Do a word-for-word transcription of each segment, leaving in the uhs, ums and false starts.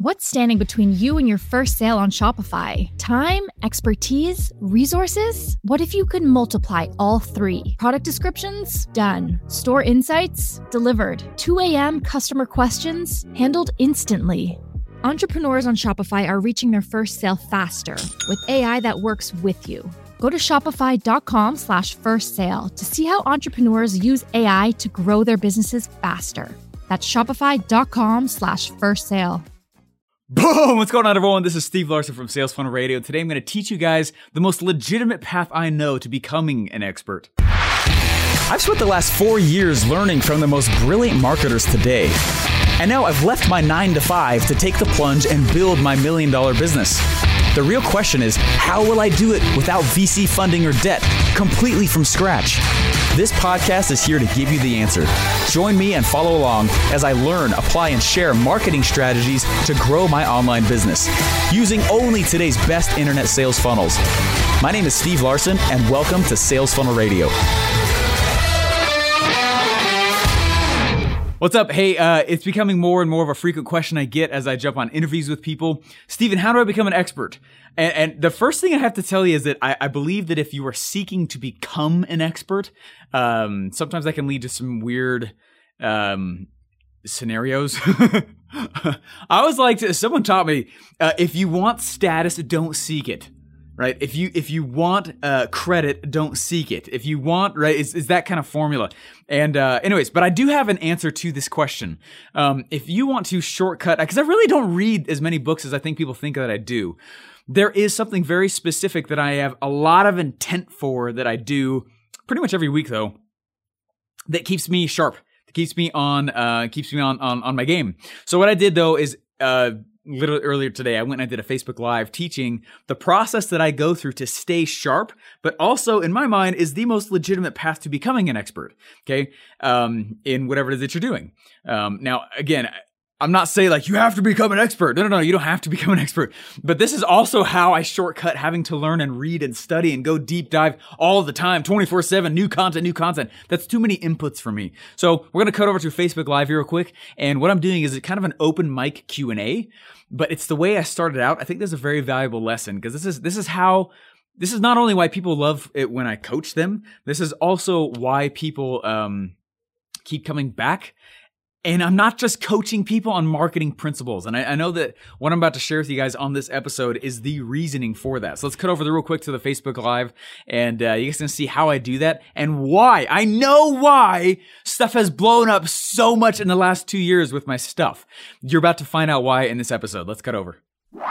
What's standing between you and your first sale on Shopify? Time, expertise, resources? What if you could multiply all three? Product descriptions? Done. Store insights? Delivered. two a.m. customer questions? Handled instantly. Entrepreneurs on Shopify are reaching their first sale faster with A I that works with you. Go to shopify.com slash first sale to see how entrepreneurs use A I to grow their businesses faster. That's shopify.com slash first sale. Boom! What's going on, everyone? This is Steve Larson from Sales Funnel Radio. Today, I'm going to teach you guys the most legitimate path I know to becoming an expert. I've spent the last four years learning from the most brilliant marketers today. And now I've left my nine to five to take the plunge and build my million dollar business. The real question is, how will I do it without V C funding or debt, completely from scratch? This podcast is here to give you the answer. Join me and follow along as I learn, apply, and share marketing strategies to grow my online business using only today's best internet sales funnels. My name is Steve Larson, and welcome to Sales Funnel Radio. What's up? Hey, uh, it's becoming more and more of a frequent question I get as I jump on interviews with people. Steven, how do I become an expert? And, and the first thing I have to tell you is that I, I believe that if you are seeking to become an expert, um, sometimes that can lead to some weird um, scenarios. I always like to, someone taught me, uh, if you want status, don't seek it. Right? If you if you want uh, credit, don't seek it. If you want, right, it's, it's that kind of formula. And uh, anyways, but I do have an answer to this question. Um, if you want to shortcut, because I really don't read as many books as I think people think that I do, there is something very specific that I have a lot of intent for that I do pretty much every week, though, that keeps me sharp, that keeps me on, uh, keeps me on on on my game. So what I did though is. Uh, Literally earlier today, I went and I did a Facebook Live teaching the process that I go through to stay sharp, but also in my mind is the most legitimate path to becoming an expert, okay, um, in whatever it is that you're doing. Um, now, again, I'm not saying like you have to become an expert. No, no, no, you don't have to become an expert. But this is also how I shortcut having to learn and read and study and go deep dive all the time, twenty-four seven, new content, new content. That's too many inputs for me. So we're going to cut over to Facebook Live here real quick. And what I'm doing is kind of an open mic Q and A, but it's the way I started out. I think there's a very valuable lesson because this is, this is how, this is not only why people love it when I coach them. This is also why people, um, keep coming back. And I'm not just coaching people on marketing principles. And I, I know that what I'm about to share with you guys on this episode is the reasoning for that. So let's cut over the real quick to the Facebook Live. And uh, you guys can see how I do that and why. I know why stuff has blown up so much in the last two years with my stuff. You're about to find out why in this episode. Let's cut over.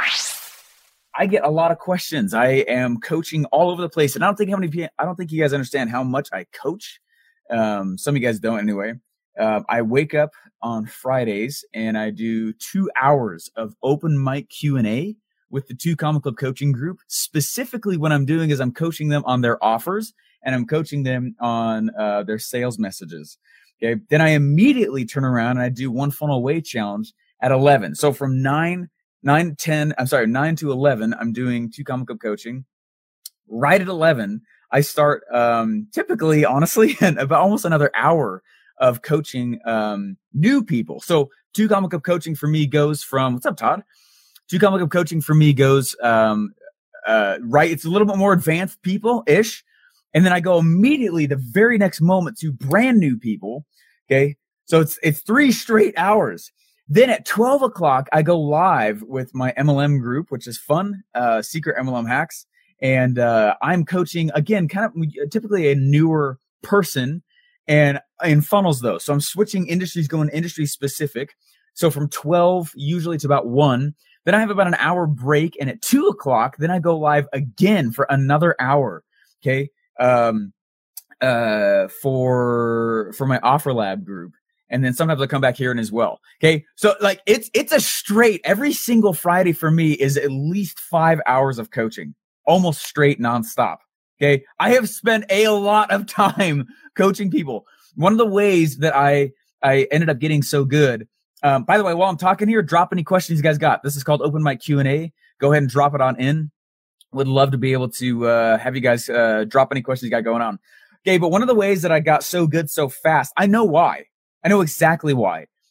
I get a lot of questions. I am coaching all over the place. And I don't think how many, I don't think you guys understand how much I coach. Um, some of you guys don't anyway. Uh, I wake up on Fridays and I do two hours of open mic Q and A with the Two Comma Club coaching group. Specifically, what I'm doing is I'm coaching them on their offers and I'm coaching them on uh, their sales messages. Okay. Then I immediately turn around and I do one funnel away challenge at eleven. So from nine, nine, ten, I'm sorry, nine to eleven, I'm doing Two Comma Club coaching. Right at eleven, I start um, typically, honestly, about almost another hour of coaching um, new people. So Two Comma Club coaching for me goes from, what's up, Todd? Two Comma Club coaching for me goes, um, uh, right, it's a little bit more advanced people-ish. And then I go immediately the very next moment to brand new people, okay? So it's it's three straight hours. Then at twelve o'clock, I go live with my M L M group, which is fun, uh, Secret M L M Hacks. And uh, I'm coaching, again, kind of typically a newer person, and in funnels though. So I'm switching industries, going industry specific. So from twelve, usually to about one, then I have about an hour break. And at two o'clock, then I go live again for another hour. Okay. Um, uh, for, for my Offer Lab group. And then sometimes I come back here and as well. Okay. So like it's, it's a straight, every single Friday for me is at least five hours of coaching, almost straight nonstop. Okay. I have spent a lot of time coaching people. One of the ways that I, I ended up getting so good. Um, by the way, while I'm talking here, drop any questions you guys got. This is called Open Mic Q and A. Go ahead and drop it on in. Would love to be able to, uh, have you guys, uh, drop any questions you got going on. Okay. But one of the ways that I got so good so fast, I know why. I know exactly why.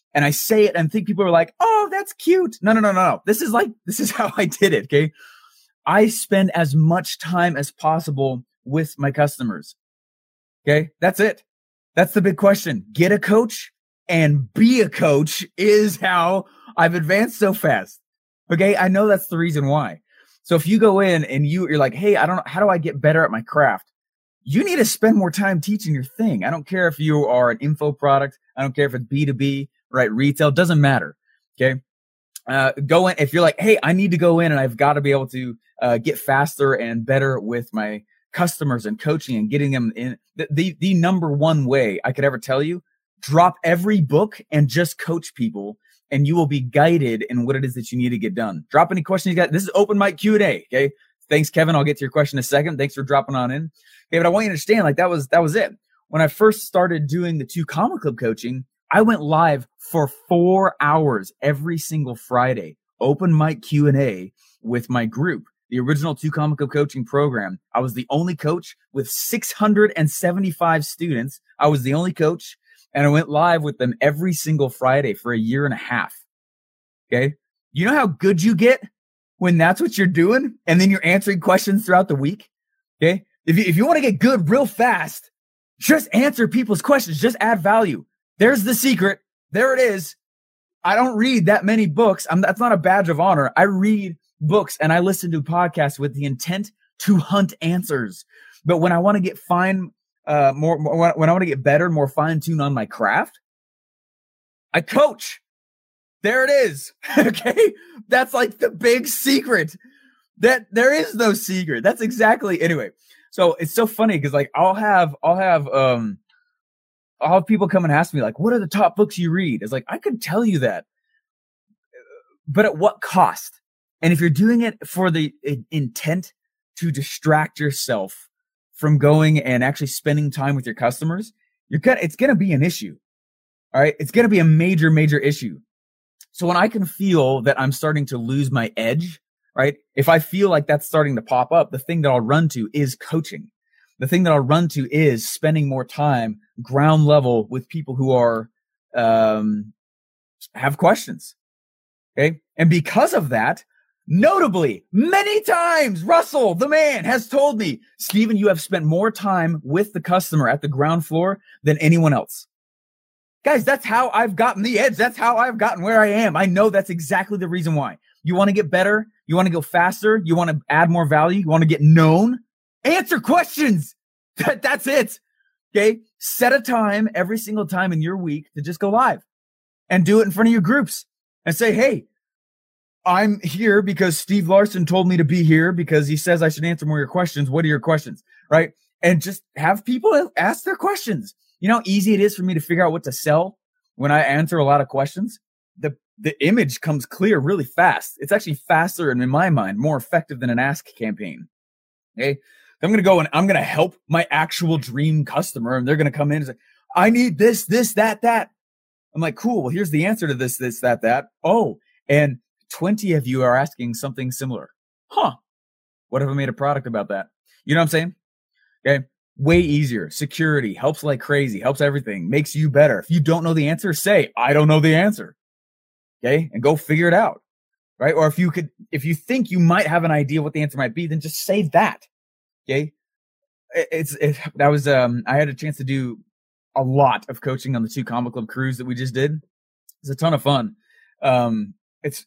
And I say it and think people are like, oh, that's cute. No, no, no, no, no. This is like, this is how I did it. Okay. I spend as much time as possible with my customers. Okay. That's it. That's the big question. Get a coach and be a coach is how I've advanced so fast. Okay. I know that's the reason why. So if you go in and you, you're like, hey, I don't know, how do I get better at my craft? You need to spend more time teaching your thing. I don't care if you are an info product. I don't care if it's B two B, right? Retail, doesn't matter. Okay. Uh, go in. If you're like, hey, I need to go in and I've got to be able to uh, get faster and better with my customers and coaching and getting them in. The, the, the number one way I could ever tell you, drop every book and just coach people, and you will be guided in what it is that you need to get done. Drop any questions you got. This is open mic Q and A. Okay. Thanks, Kevin. I'll get to your question in a second. Thanks for dropping on in. Okay. But I want you to understand, like, that was, that was it. When I first started doing the two Comma Club coaching, I went live for four hours every single Friday, open mic Q and A with my group, the original two Comma Club coaching program. I was the only coach with six hundred seventy-five students. I was the only coach, and I went live with them every single Friday for a year and a half. Okay. You know how good you get when that's what you're doing? And then you're answering questions throughout the week. Okay. If you, if you want to get good real fast, just answer people's questions. Just add value. There's the secret. There it is. I don't read that many books. I'm, that's not a badge of honor. I read books and I listen to podcasts with the intent to hunt answers. But when I want to get fine, uh, more, more when I want to get better, more fine tuned on my craft, I coach. There it is. Okay. That's like the big secret. That there is no secret. That's exactly, anyway. So it's so funny because like I'll have, I'll have, um, I'll have people come and ask me like, what are the top books you read? It's like, I could tell you that, but at what cost? And if you're doing it for the intent to distract yourself from going and actually spending time with your customers, you're gonna, it's going to be an issue. All right. It's going to be a major, major issue. So when I can feel that I'm starting to lose my edge, right? If I feel like that's starting to pop up, the thing that I'll run to is coaching. The thing that I'll run to is spending more time ground level with people who are, um, have questions. Okay. And because of that, notably, many times, Russell, the man, has told me, Stephen, you have spent more time with the customer at the ground floor than anyone else. Guys, that's how I've gotten the edge. That's how I've gotten where I am. I know that's exactly the reason why. You want to get better. You want to go faster. You want to add more value. You want to get known. Answer questions. That, that's it. Okay. Set a time every single time in your week to just go live and do it in front of your groups and say, hey, I'm here because Steve Larson told me to be here because he says I should answer more of your questions. What are your questions? Right. And just have people ask their questions. You know how easy it is for me to figure out what to sell when I answer a lot of questions? The the image comes clear really fast. It's actually faster and, in my mind, more effective than an ask campaign. Okay. I'm going to go and I'm going to help my actual dream customer, and they're going to come in and say, I need this, this, that, that. I'm like, cool. Well, here's the answer to this, this, that, that. Oh, and twenty of you are asking something similar. Huh. What if I made a product about that? You know what I'm saying? Okay. Way easier. Security helps like crazy, helps everything, makes you better. If you don't know the answer, say, I don't know the answer. Okay. And go figure it out. Right. Or if you could, if you think you might have an idea what the answer might be, then just save that. Okay. It's, it, that was, um, I had a chance to do a lot of coaching on the two Comma Club cruise that we just did. It's a ton of fun. Um, it's,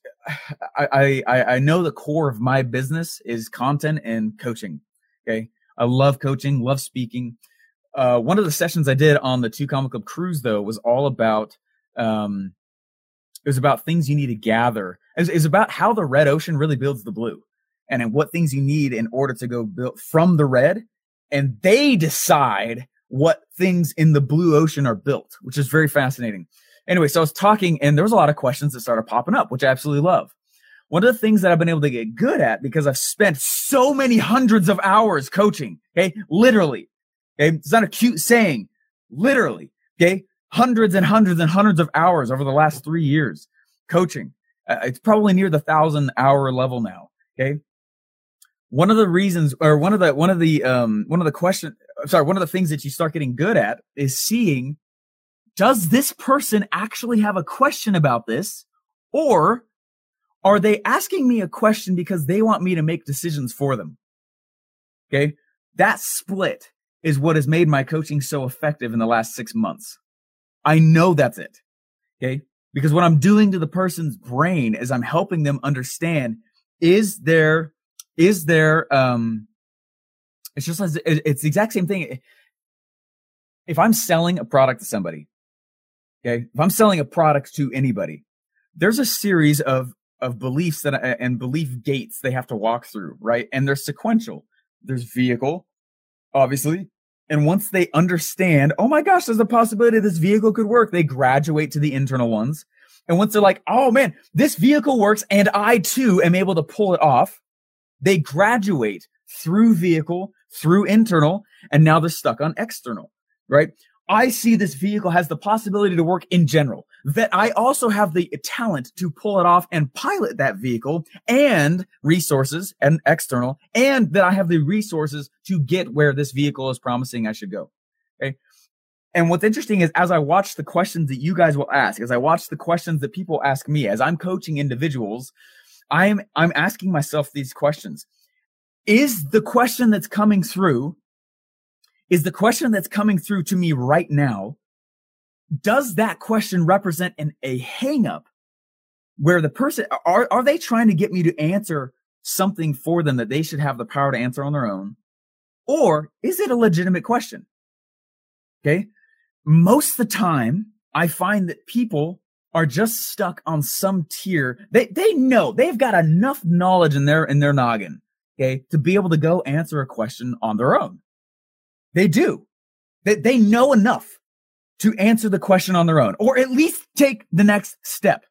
I, I, I know the core of my business is content and coaching. Okay. I love coaching, love speaking. Uh, one of the sessions I did on the two Comma Club cruise, though, was all about, um, it was about things you need to gather. It was, it was about how the red ocean really builds the blue, and, and what things you need in order to go build from the red. And they decide what things in the blue ocean are built, which is very fascinating. Anyway, so I was talking, and there was a lot of questions that started popping up, which I absolutely love. One of the things that I've been able to get good at, because I've spent so many hundreds of hours coaching, okay, literally, okay, it's not a cute saying, literally, okay, hundreds and hundreds and hundreds of hours over the last three years coaching. Uh, it's probably near the thousand hour level now, okay. One of the reasons, or one of the, one of the, um, one of the question, sorry, one of the things that you start getting good at is seeing does this person actually have a question about this? Or are they asking me a question because they want me to make decisions for them? Okay. That split is what has made my coaching so effective in the last six months. I know that's it. Okay. Because what I'm doing to the person's brain is I'm helping them understand, is there, is there, um, it's just, it's the exact same thing. If I'm selling a product to somebody, okay, if I'm selling a product to anybody, there's a series of, of beliefs that, and belief gates they have to walk through, right? And they're sequential. There's vehicle, obviously. And once they understand, oh my gosh, there's a possibility this vehicle could work, they graduate to the internal ones. And once they're like, oh man, this vehicle works and I too am able to pull it off, they graduate through vehicle, through internal, and now they're stuck on external, right? I see this vehicle has the possibility to work in general, that I also have the talent to pull it off and pilot that vehicle, and resources and external, and that I have the resources to get where this vehicle is promising I should go. Okay. And what's interesting is, as I watch the questions that you guys will ask, as I watch the questions that people ask me, as I'm coaching individuals, I'm, I'm asking myself these questions. Is the question that's coming through Is the question that's coming through to me right now, does that question represent an, a hang up where the person, are, are they trying to get me to answer something for them that they should have the power to answer on their own? Or is it a legitimate question? Okay. Most of the time, I find that people are just stuck on some tier. They, they know they've got enough knowledge in their, in their noggin, okay, to be able to go answer a question on their own. They do. They, they know enough to answer the question on their own, or at least take the next step.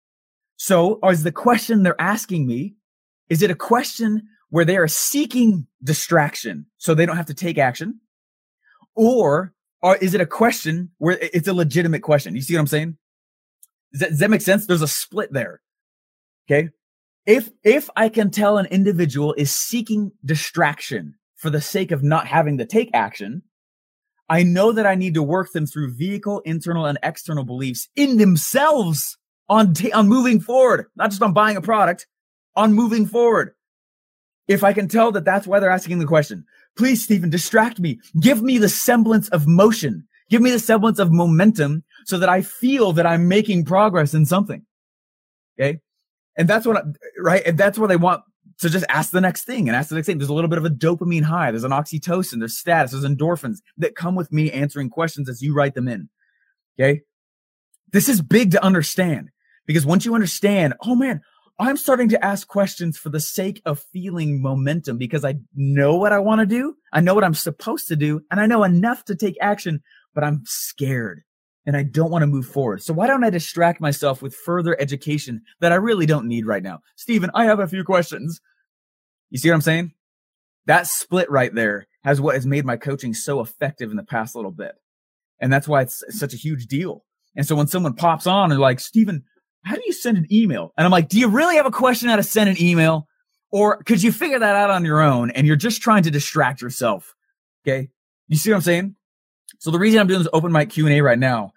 So is the question they're asking me, is it a question where they are seeking distraction so they don't have to take action? Or, or is it a question where it's a legitimate question? You see what I'm saying? Does that, does that make sense? There's a split there. Okay. If, if I can tell an individual is seeking distraction for the sake of not having to take action, I know that I need to work them through vehicle, internal, and external beliefs in themselves on, t- on moving forward, not just on buying a product, on moving forward. If I can tell that that's why they're asking the question, please, Stephen, distract me. Give me the semblance of motion. Give me the semblance of momentum so that I feel that I'm making progress in something. Okay. And that's what, I, right. And that's what they want. So just ask the next thing and ask the next thing. There's a little bit of a dopamine high. There's an oxytocin. There's status. There's endorphins that come with me answering questions as you write them in. Okay. This is big to understand, because once you understand, oh man, I'm starting to ask questions for the sake of feeling momentum because I know what I want to do. I know what I'm supposed to do, and I know enough to take action, but I'm scared and I don't want to move forward. So why don't I distract myself with further education that I really don't need right now? Stephen, I have a few questions. You see what I'm saying? That split right there has what has made my coaching so effective in the past little bit. And that's why it's such a huge deal. And so when someone pops on and like, Stephen, how do you send an email? And I'm like, do you really have a question how to send an email? Or could you figure that out on your own and you're just trying to distract yourself? Okay. You see what I'm saying? So the reason I'm doing this open mic Q and A right now,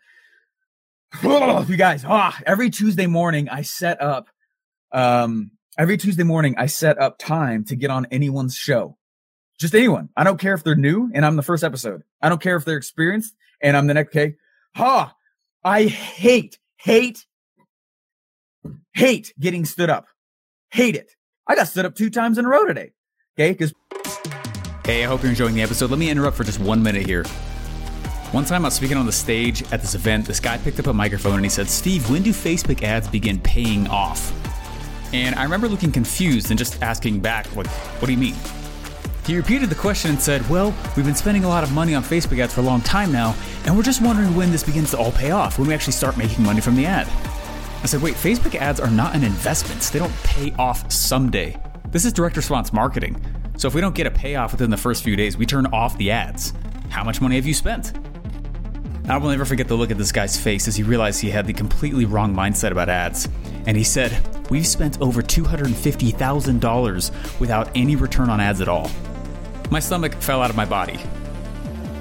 you guys, ah, every Tuesday morning I set up, um, every Tuesday morning I set up time to get on anyone's show. Just anyone. I don't care if they're new and I'm the first episode. I don't care if they're experienced and I'm the next. Okay. Ha! I hate, hate, hate getting stood up. Hate it. I got stood up two times in a row today. Okay. Because. Hey, I hope you're enjoying the episode. Let me interrupt for just one minute here. One time I was speaking on the stage at this event, this guy picked up a microphone and he said, Steve, when do Facebook ads begin paying off? And I remember looking confused and just asking back, like, what do you mean? He repeated the question and said, well, we've been spending a lot of money on Facebook ads for a long time now, and we're just wondering when this begins to all pay off, when we actually start making money from the ad. I said, wait, Facebook ads are not an investment. They don't pay off someday. This is direct response marketing. So if we don't get a payoff within the first few days, we turn off the ads. How much money have you spent? I will never forget the look at this guy's face as he realized he had the completely wrong mindset about ads. And he said, we've spent over two hundred fifty thousand dollars without any return on ads at all. My stomach fell out of my body.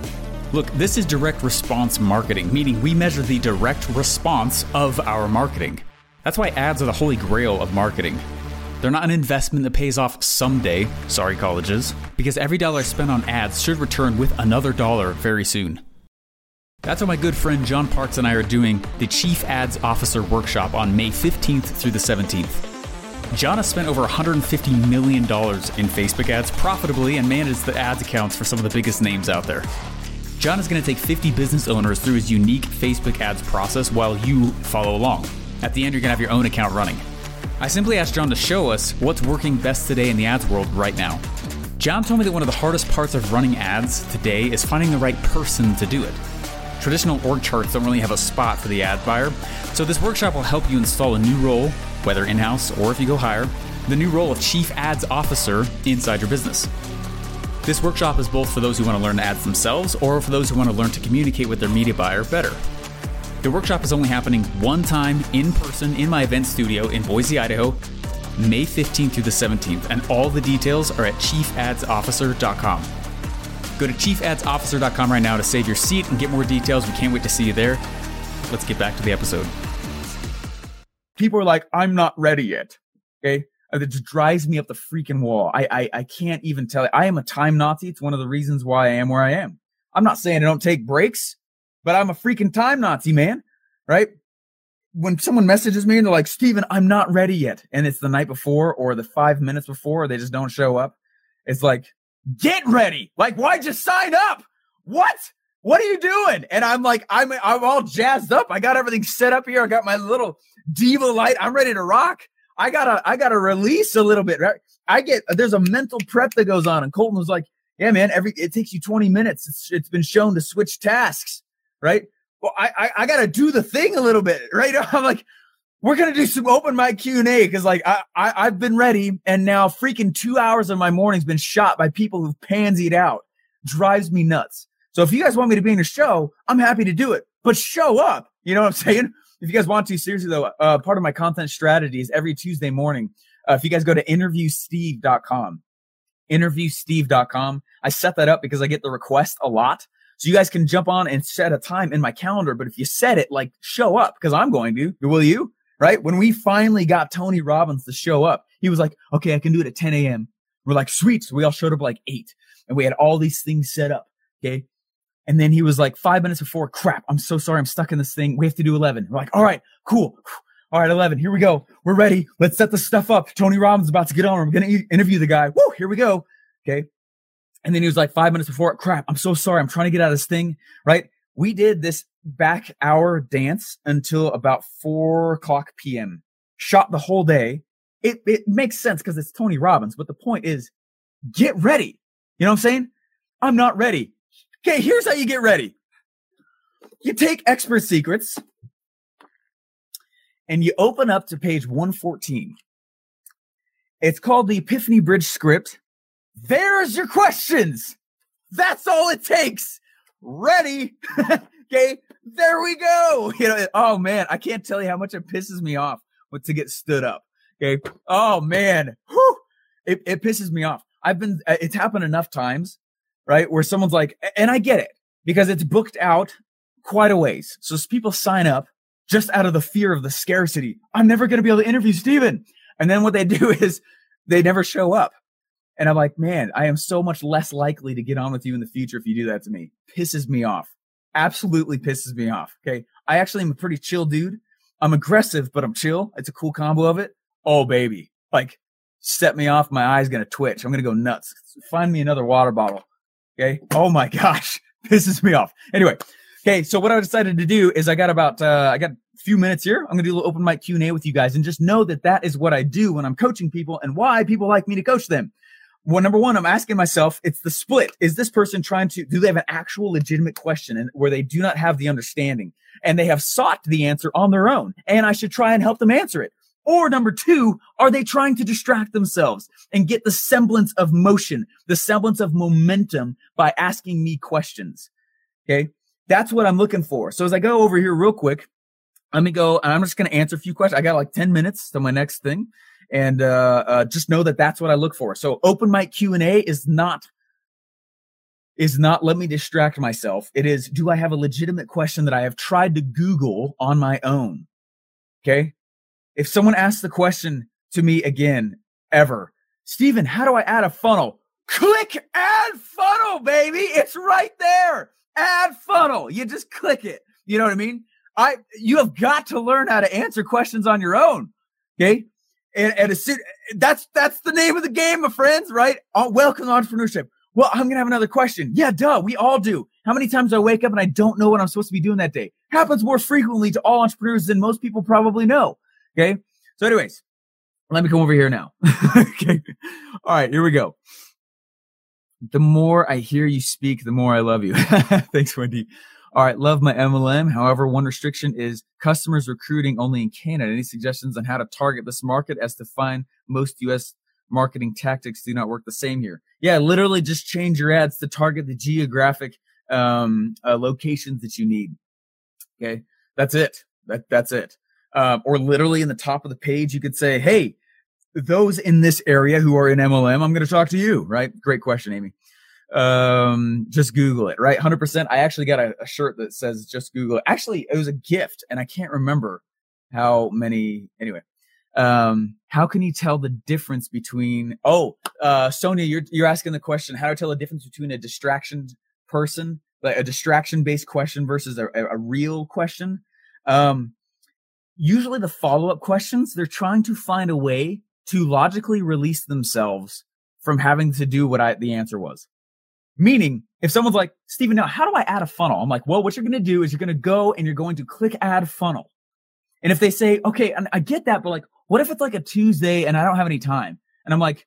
Look, this is direct response marketing, meaning we measure the direct response of our marketing. That's why ads are the holy grail of marketing. They're not an investment that pays off someday, sorry colleges, because every dollar spent on ads should return with another dollar very soon. That's why my good friend John Parks and I are doing the Chief Ads Officer Workshop on May fifteenth through the seventeenth. John has spent over one hundred fifty million dollars in Facebook ads profitably and manages the ads accounts for some of the biggest names out there. John is going to take fifty business owners through his unique Facebook ads process while you follow along. At the end, you're going to have your own account running. I simply asked John to show us what's working best today in the ads world right now. John told me that one of the hardest parts of running ads today is finding the right person to do it. Traditional org charts don't really have a spot for the ad buyer, so this workshop will help you install a new role, whether in-house or if you go hire, the new role of Chief Ads Officer inside your business. This workshop is both for those who want to learn ads themselves or for those who want to learn to communicate with their media buyer better. The workshop is only happening one time in person in my event studio in Boise, Idaho, May fifteenth through the seventeenth, and all the details are at chief ads officer dot com. Go to chief ads officer dot com right now to save your seat and get more details. We can't wait to see you there. Let's get back to the episode. People are like, I'm not ready yet. Okay. It just drives me up the freaking wall. I, I, I can't even tell you. I am a time Nazi. It's one of the reasons why I am where I am. I'm not saying I don't take breaks, but I'm a freaking time Nazi, man. Right? When someone messages me and they're like, Steven, I'm not ready yet. And it's the night before or the five minutes before, or they just don't show up. It's like, get ready. Like, why just sign up? What? What are you doing? And I'm like, I'm, I'm all jazzed up. I got everything set up here. I got my little diva light. I'm ready to rock. I gotta, I gotta release a little bit, right? I get, there's a mental prep that goes on. And Colton was like, yeah, man, every, it takes you twenty minutes. It's, it's been shown to switch tasks, right? Well, I, I, I gotta do the thing a little bit, right? I'm like, we're going to do some open mic Q and A. Cause like I, I, I've been ready. And now freaking two hours of my morning's been shot by people who've pansied out. Drives me nuts. So if you guys want me to be in your show, I'm happy to do it, but show up. You know what I'm saying? If you guys want to, seriously though, uh, part of my content strategy is every Tuesday morning. Uh, if you guys go to interview steve dot com, interview steve dot com, I set that up because I get the request a lot. So you guys can jump on and set a time in my calendar. But if you set it, like, show up, because I'm going to. Will you? Right? When we finally got Tony Robbins to show up, he was like, okay, I can do it at ten a.m. We're like, sweet. So we all showed up like eight. And we had all these things set up. Okay. And then he was like, five minutes before, crap, I'm so sorry. I'm stuck in this thing. We have to do eleven. We're like, all right, cool. All right, eleven. Here we go. We're ready. Let's set this stuff up. Tony Robbins is about to get on. We're going to interview the guy. Woo, here we go. Okay. And then he was like, five minutes before, crap, I'm so sorry. I'm trying to get out of this thing. Right. We did this back hour dance until about four o'clock p.m. Shot the whole day. It, it makes sense because it's Tony Robbins. But the point is, get ready. You know what I'm saying? I'm not ready. Okay, here's how you get ready. You take Expert Secrets and you open up to page one fourteen. It's called the Epiphany Bridge Script. There's your questions. That's all it takes. Ready? Okay, there we go. You know, oh man, I can't tell you how much it pisses me off with to get stood up. Okay. Oh man, whew. It, it pisses me off. I've been, it's happened enough times. Right? Where someone's like, and I get it because it's booked out quite a ways. So people sign up just out of the fear of the scarcity. I'm never going to be able to interview Steven. And then what they do is they never show up. And I'm like, man, I am so much less likely to get on with you in the future if you do that to me. Pisses me off. Absolutely pisses me off. Okay. I actually am a pretty chill dude. I'm aggressive, but I'm chill. It's a cool combo of it. Oh, baby. Like, set me off. My eye's going to twitch. I'm going to go nuts. Find me another water bottle. Okay. Oh my gosh. Pisses me off. Anyway. Okay. So what I decided to do is I got about, uh, I got a few minutes here. I'm going to do a little open mic Q and A with you guys and just know that that is what I do when I'm coaching people and why people like me to coach them. Well, number one, I'm asking myself, it's the split. Is this person trying to, do they have an actual legitimate question and where they do not have the understanding and they have sought the answer on their own and I should try and help them answer it? Or number two, are they trying to distract themselves and get the semblance of motion, the semblance of momentum by asking me questions? Okay. That's what I'm looking for. So as I go over here real quick, let me go and I'm just going to answer a few questions. I got like ten minutes to my next thing. And, uh, uh, just know that that's what I look for. So open mic Q and A is not is not let me distract myself. It is, do I have a legitimate question that I have tried to Google on my own? Okay. If someone asks the question to me again, ever, Stephen, how do I add a funnel? Click add funnel, baby. It's right there. Add funnel. You just click it. You know what I mean? I, you have got to learn how to answer questions on your own. Okay. And, and as soon, that's, that's the name of the game, my friends, right? Oh, welcome to entrepreneurship. Well, I'm going to have another question. Yeah, duh. We all do. How many times do I wake up and I don't know what I'm supposed to be doing that day? Happens more frequently to all entrepreneurs than most people probably know. Okay. So anyways, let me come over here now. Okay. All right, here we go. The more I hear you speak, the more I love you. Thanks, Wendy. All right. Love my M L M. However, one restriction is customers recruiting only in Canada. Any suggestions on how to target this market, as to find most U S marketing tactics do not work the same here? Yeah, literally just change your ads to target the geographic um, uh, locations that you need. Okay. That's it. That, that's it. Um, or literally in the top of the page, you could say, hey, those in this area who are in M L M, I'm going to talk to you, right? Great question, Amy. Um, just Google it, right? one hundred percent. I actually got a, a shirt that says just Google it. Actually, it was a gift and I can't remember how many, anyway. Um, how can you tell the difference between, oh, uh, Sonia, you're, you're asking the question, how to tell the difference between a distraction person, like a distraction based question versus a, a, a real question? Um, usually the follow-up questions, they're trying to find a way to logically release themselves from having to do what I, the answer was. Meaning, if someone's like, Stephen, now how do I add a funnel? I'm like, well, what you're going to do is you're going to go and you're going to click add funnel. And if they say, okay, and I get that, but like, what if it's like a Tuesday and I don't have any time? And I'm like,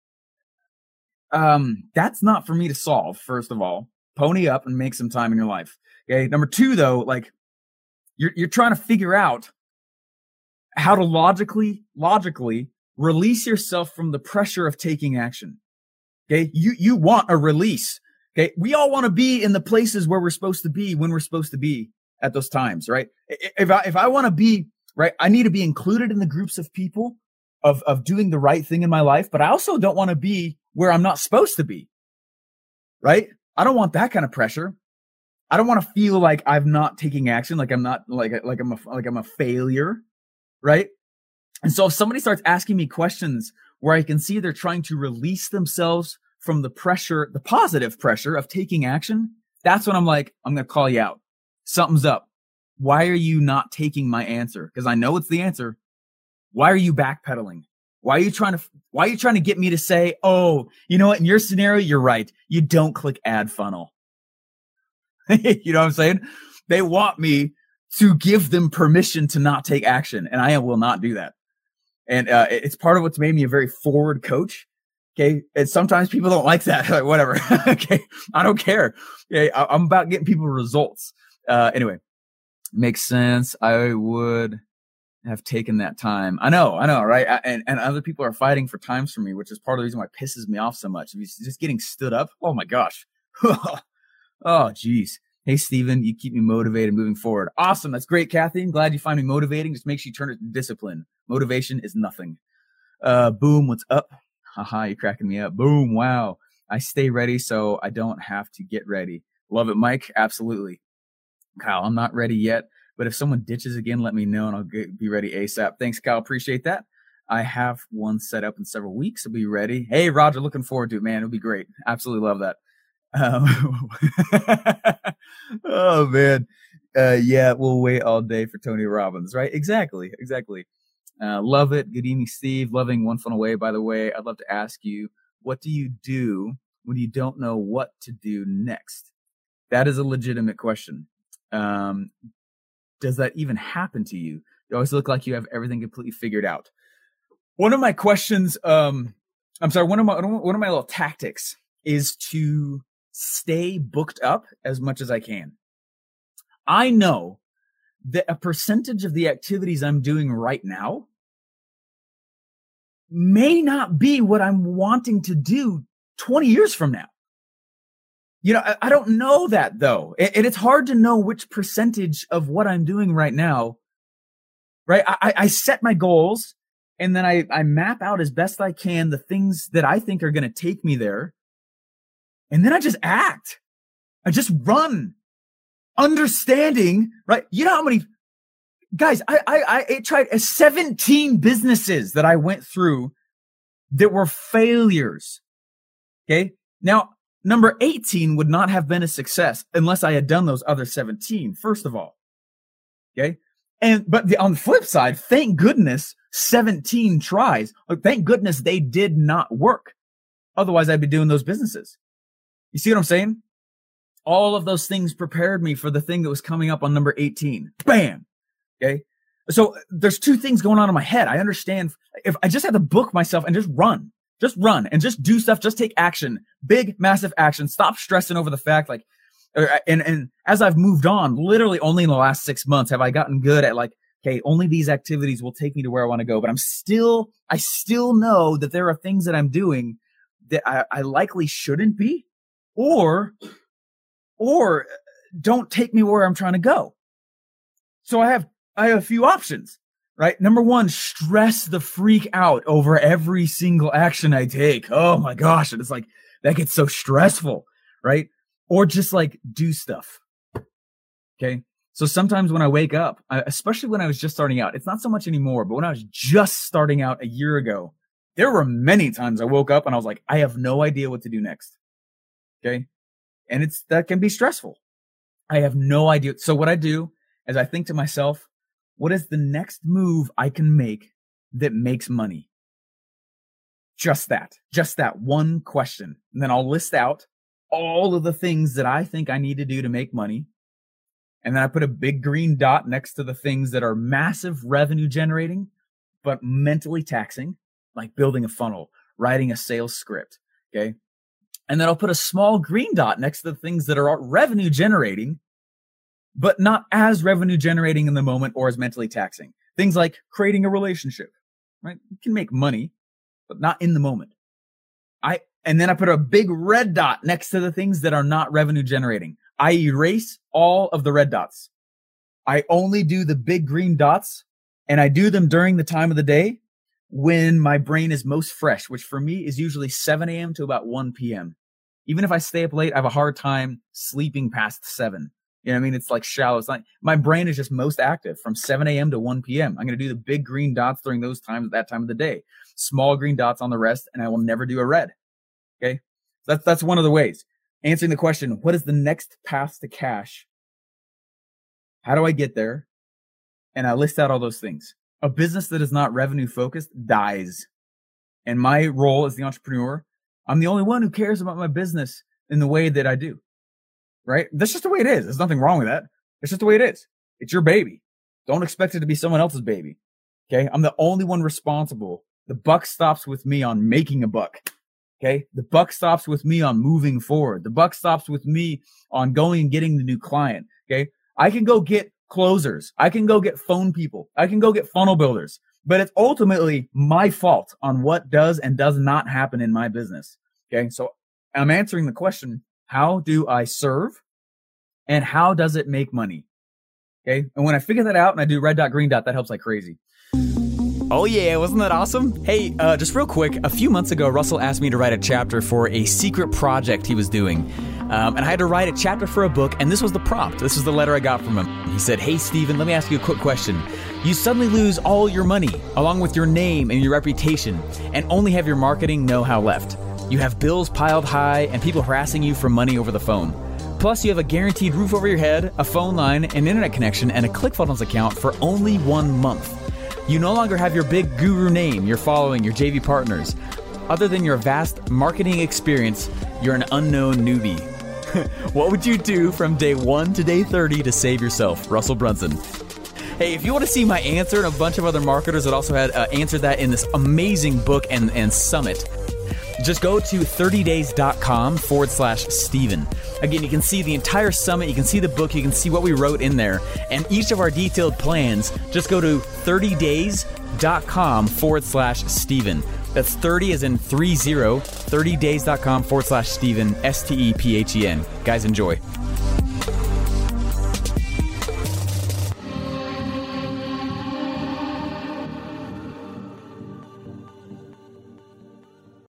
um, that's not for me to solve. First of all, pony up and make some time in your life. Okay. Number two, though, like you're, you're trying to figure out how to logically, logically release yourself from the pressure of taking action. Okay. You, you want a release. Okay. We all want to be in the places where we're supposed to be when we're supposed to be at those times, right? If I, if I want to be, right, I need to be included in the groups of people of, of doing the right thing in my life, but I also don't want to be where I'm not supposed to be, right? I don't want that kind of pressure. I don't want to feel like I'm not taking action, like I'm not, like, like I'm a, like I'm a failure, right? And so if somebody starts asking me questions where I can see they're trying to release themselves from the pressure, the positive pressure of taking action, that's when I'm like, I'm going to call you out. Something's up. Why are you not taking my answer? Because I know it's the answer. Why are you backpedaling? Why are you trying to, why are you trying to get me to say, oh, you know what? In your scenario, you're right. You don't click add funnel. You know what I'm saying? They want me to give them permission to not take action. And I will not do that. And uh, it's part of what's made me a very forward coach. Okay. And sometimes people don't like that. Like, whatever. Okay. I don't care. Okay. I- I'm about getting people results. Uh, anyway, makes sense. I would have taken that time. I know, I know, right? I, and, and other people are fighting for times for me, which is part of the reason why it pisses me off so much. If he's just getting stood up. Oh my gosh. Oh, geez. Hey, Stephen, you keep me motivated moving forward. Awesome. That's great, Kathy. I'm glad you find me motivating. Just make sure you turn it to discipline. Motivation is nothing. Uh, boom. What's up? Haha, you're cracking me up. Boom. Wow. I stay ready so I don't have to get ready. Love it, Mike. Absolutely. Kyle, I'm not ready yet, but if someone ditches again, let me know and I'll get, be ready ASAP. Thanks, Kyle. Appreciate that. I have one set up in several weeks. I'll be ready. Hey, Roger, looking forward to it, man. It'll be great. Absolutely love that. Um, oh, man. Uh, yeah, we'll wait all day for Tony Robbins, right? Exactly. Exactly. Uh, love it. Good evening, Steve. Loving One Funnel Away, by the way. I'd love to ask you, what do you do when you don't know what to do next? That is a legitimate question. Um, does that even happen to you? You always look like you have everything completely figured out. One of my questions, um, I'm sorry, one of my, one of my little tactics is to stay booked up as much as I can. I know that a percentage of the activities I'm doing right now may not be what I'm wanting to do twenty years from now. You know, I, I don't know that though. And, and it's hard to know which percentage of what I'm doing right now, right? I, I set my goals and then I, I map out as best I can the things that I think are going to take me there. And then I just act. I just run. Understanding, right? You know how many guys, I, I, I tried seventeen businesses that I went through that were failures. Okay. Now, number eighteen would not have been a success unless I had done those other seventeen, first of all. Okay. And, but the, on the flip side, thank goodness seventeen tries. Thank goodness they did not work. Otherwise, I'd be doing those businesses. You see what I'm saying? All of those things prepared me for the thing that was coming up on number eighteen. Bam. Okay. So there's two things going on in my head. I understand if I just had to book myself and just run, just run and just do stuff, just take action, big, massive action. Stop stressing over the fact like, and, and as I've moved on, literally only in the last six months have I gotten good at like, okay, only these activities will take me to where I want to go. But I'm still, I still know that there are things that I'm doing that I, I likely shouldn't be, or, or don't take me where I'm trying to go. So I have, I have a few options, right? Number one, stress the freak out over every single action I take. Oh my gosh. And it's like, that gets so stressful, right? Or just like do stuff. Okay. So sometimes when I wake up, I, especially when I was just starting out, it's not so much anymore, but when I was just starting out a year ago, there were many times I woke up and I was like, I have no idea what to do next. Okay. And it's, that can be stressful. I have no idea. So what I do is I think to myself, what is the next move I can make that makes money? Just that, just that one question. And then I'll list out all of the things that I think I need to do to make money. And then I put a big green dot next to the things that are massive revenue generating, but mentally taxing, like building a funnel, writing a sales script. Okay. And then I'll put a small green dot next to the things that are revenue generating, but not as revenue generating in the moment or as mentally taxing. Things like creating a relationship, right? You can make money, but not in the moment. I, and then I put a big red dot next to the things that are not revenue generating. I erase all of the red dots. I only do the big green dots, and I do them during the time of the day when my brain is most fresh, which for me is usually seven a.m. to about one p.m. Even if I stay up late, I have a hard time sleeping past seven. You know what I mean? It's like shallow. It's like my brain is just most active from seven a.m. to one p.m. I'm going to do the big green dots during those times at that time of the day. Small green dots on the rest, and I will never do a red. Okay? That's, that's one of the ways. Answering the question, what is the next path to cash? How do I get there? And I list out all those things. A business that is not revenue focused dies. And my role as the entrepreneur, I'm the only one who cares about my business in the way that I do. Right? That's just the way it is. There's nothing wrong with that. It's just the way it is. It's your baby. Don't expect it to be someone else's baby. Okay? I'm the only one responsible. The buck stops with me on making a buck. Okay. The buck stops with me on moving forward. The buck stops with me on going and getting the new client. Okay. I can go get closers. I can go get phone people. I can go get funnel builders, but it's ultimately my fault on what does and does not happen in my business. Okay. So I'm answering the question, how do I serve and how does it make money? Okay. And when I figure that out and I do red dot, green dot, that helps like crazy. Oh yeah, wasn't that awesome? Hey, uh, just real quick, a few months ago, Russell asked me to write a chapter for a secret project he was doing. Um, and I had to write a chapter for a book, and this was the prompt. This was the letter I got from him. He said, hey, Steven, let me ask you a quick question. You suddenly lose all your money, along with your name and your reputation, and only have your marketing know-how left. You have bills piled high and people harassing you for money over the phone. Plus, you have a guaranteed roof over your head, a phone line, an internet connection, and a ClickFunnels account for only one month. You no longer have your big guru name, your following, your J V partners. Other than your vast marketing experience, you're an unknown newbie. What would you do from day one to day thirty to save yourself? Russell Brunson. Hey, if you want to see my answer and a bunch of other marketers that also had uh, answered that in this amazing book and, and summit, just go to thirty days dot com forward slash Steven. Again, you can see the entire summit, you can see the book, you can see what we wrote in there, and each of our detailed plans, just go to thirty days dot com forward slash Steven. That's thirty as in three zero, thirty days dot com forward slash Steven, S T E P H E N. Guys, enjoy.